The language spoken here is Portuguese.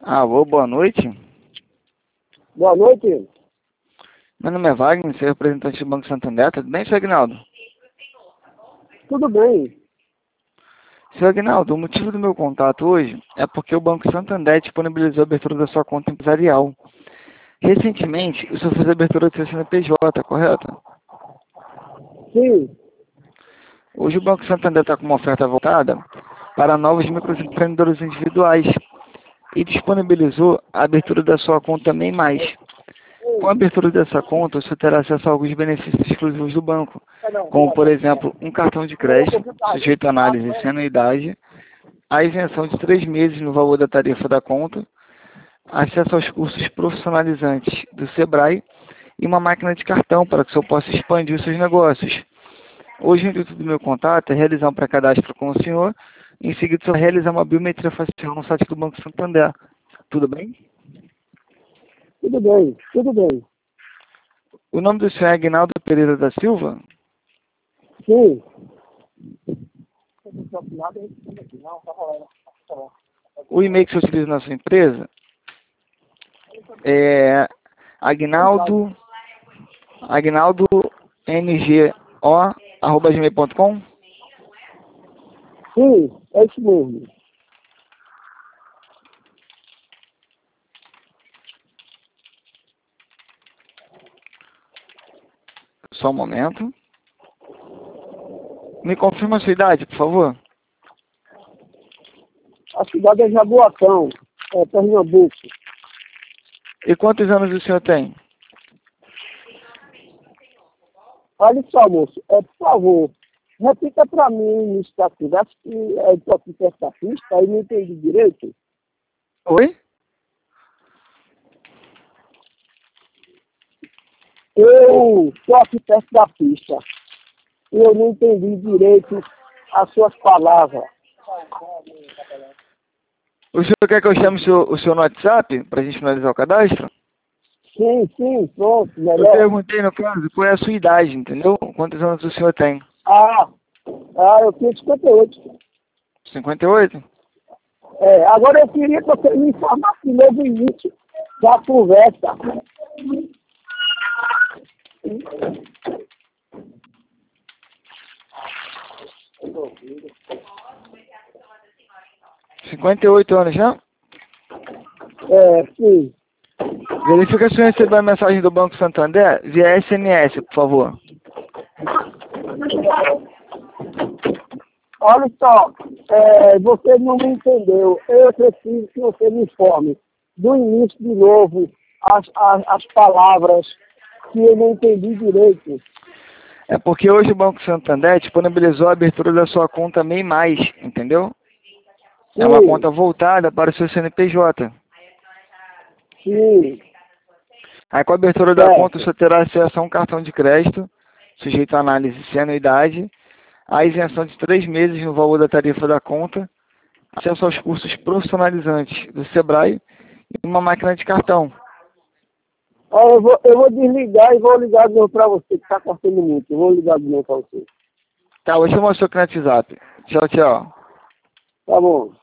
Alô, boa noite. Boa noite. Meu nome é Wagner, sou representante do Banco Santander. Tudo bem, senhor Aguinaldo? Tudo bem? Senhor Aguinaldo, o motivo do meu contato hoje é porque o Banco Santander disponibilizou a abertura da sua conta empresarial. Recentemente, o senhor fez a abertura do seu CNPJ, correto? Sim. Hoje o Banco Santander está com uma oferta voltada para novos microempreendedores individuais e disponibilizou a abertura da sua conta MEI+. Com a abertura dessa conta, você terá acesso a alguns benefícios exclusivos do banco, como, por exemplo, um cartão de crédito, sujeito a análise sem anuidade, a isenção de 3 meses no valor da tarifa da conta, acesso aos cursos profissionalizantes do Sebrae e uma máquina de cartão para que o senhor possa expandir os seus negócios. Hoje, o intuito do meu contato é realizar um pré-cadastro com o senhor, e em seguida, o senhor realizar uma biometria facial no site do Banco Santander. Tudo bem? Tudo bem, tudo bem. O nome do senhor é Aguinaldo Pereira da Silva? Sim. O e-mail que você utiliza na sua empresa é aguinaldo ngo@gmail.com. Sim, é isso mesmo. Só um momento. Me confirma a sua idade, por favor. A cidade é Jaboatão, Pernambuco. E quantos anos o senhor tem? Olha só, moço, por favor, repita para mim no estatuto. Acho que é de aqui perto da pista, aí não entendi direito. Oi? Eu estou aqui perto da pista e eu não entendi direito as suas palavras. O senhor quer que eu chame o senhor no WhatsApp para a gente finalizar o cadastro? Sim, pronto, Eu melhor. perguntei, no caso, qual é a sua idade, entendeu? Quantos anos o senhor tem? Eu tenho 58. 58? Agora eu queria que você me informasse logo no início da conversa. 58 anos já? Sim. Verifica se eu receber a mensagem do Banco Santander via SMS, por favor. Olha só, você não me entendeu. Eu preciso que você me informe do início de novo as palavras que eu não entendi direito. É porque hoje o Banco Santander disponibilizou a abertura da sua conta MEI+, entendeu? Sim, É uma conta voltada para o seu CNPJ. sim, Aí com a abertura da conta você terá acesso a um cartão de crédito, sujeito a análise sem anuidade, a isenção de 3 meses no valor da tarifa da conta, acesso aos cursos profissionalizantes do Sebrae e uma máquina de cartão. Eu vou desligar e vou ligar de novo para você, que está cortando muito. Eu vou ligar de novo para você. Tá, vou chamar o seu aqui no WhatsApp. Tchau, tchau. Tá bom.